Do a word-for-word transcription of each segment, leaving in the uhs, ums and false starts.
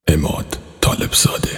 عماد طالبزاده.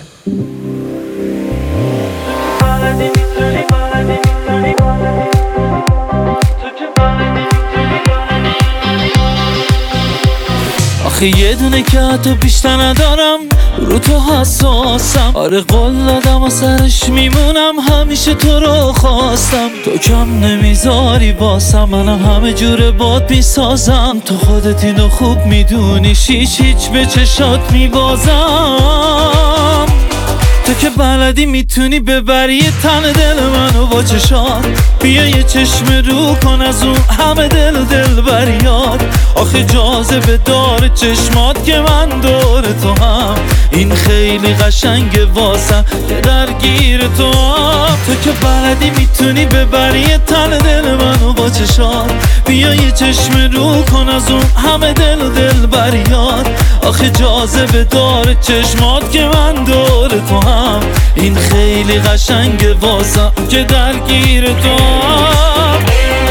آخه یه دونه که حتی بیشتر ندارم، رو تو حساسم. آره قول دادم و سرش میمونم، همیشه تو رو خواستم. تو کم نمیذاری باسم، منم همه جور باد میسازم. تو خودت اینو خوب میدونی، هیچ هیچ به چشات میبازم. تو که بلدی میتونی ببری یه تن دل منو با چشات. بیا یه چشم رو کن از اون همه دل و دل بریاد. آخه جاذبه داره چشمات که من دور تو هم. این خیلی قشنگه واسم که درگیر تو هم. تو که بلدی میتونی ببری یه تن دل منو با چشات. بیا یه چشم رو کن از اون همه دل و دل بریاد. آخه جاذبه داره چشمات که من دور تو هم. این خیلی قشنگه واسم که درگیر تو هم.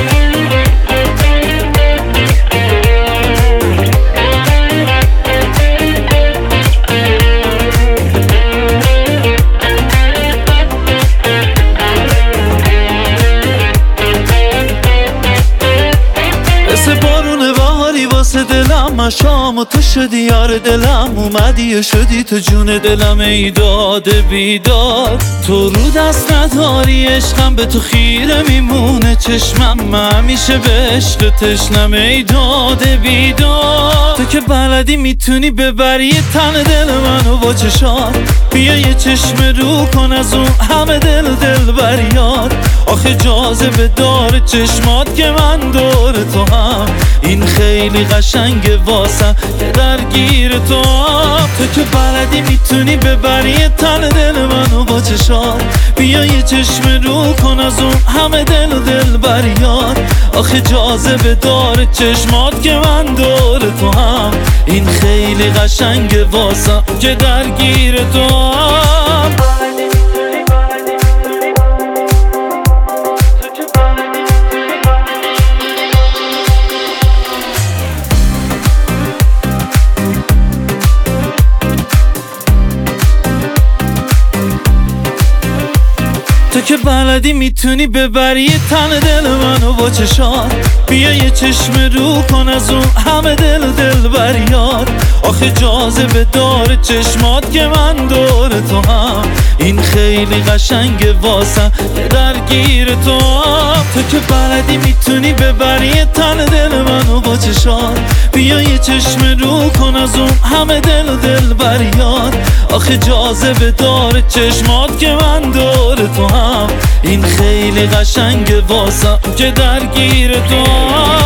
واسه دلم مشام و تو شدی یار دلم. اومدی و شدی تو جون دلم، ای داده بیداد. تو رو دست نداری عشقم، به تو خیره میمونه چشمم. من همیشه به عشق تشنم، ای داده بیداد. تو که بلدی میتونی ببری یه تن دل منو با چشات. بیا یه چشم رو کن از اون همه دل و دل بریاد. آخه جاذبه داره چشمات که من دور تو هم. این خیلی قشنگه واسم که درگیر تو هم. تو که بلدی میتونی ببری یه تن دل منو با چشات. بیا یه چشم رو کن از اون همه دل و دل بریاد. آخه جاذبه داره چشمات که من دور تو هم. این خیلی قشنگه واسم که درگیر تو هم. تو که بلدی میتونی ببری یه تن دل منو با چشات. بیا یه چشم رو کن از اون همه دل و دل بریاد. آخه جاذبه داره چشمات که من دور تو هم. این خیلی قشنگه واسم که درگیر تو هم. تو که بلدی میتونی ببری یه تن دل منو با چشات. بیا یه چشم رو کن از اون همه دل و دل بریاد. آخه جاذبه داره چشمات که من دور تو هم. این خیلی قشنگه واسم که درگیر تو هم.